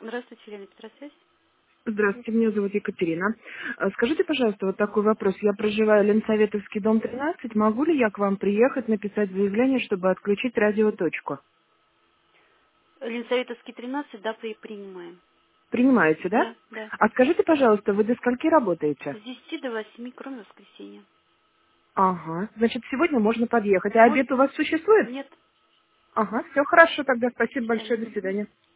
Здравствуйте, Елена Петросвязь. Здравствуйте, меня зовут Екатерина. Скажите, пожалуйста, вот такой вопрос. Я проживаю Ленсоветовский, дом 13. Могу ли я к вам приехать, написать заявление, чтобы отключить радиоточку? Ленсоветовский, 13, да, принимаем. Принимаете, да? Да, да. А скажите, пожалуйста, вы до скольки работаете? С 10 до 8, кроме воскресенья. Ага, значит, сегодня можно подъехать. А обед у Можно? вас существует? Нет. Ага, все хорошо тогда. До Спасибо большое. свидания. До Мгм. свидания.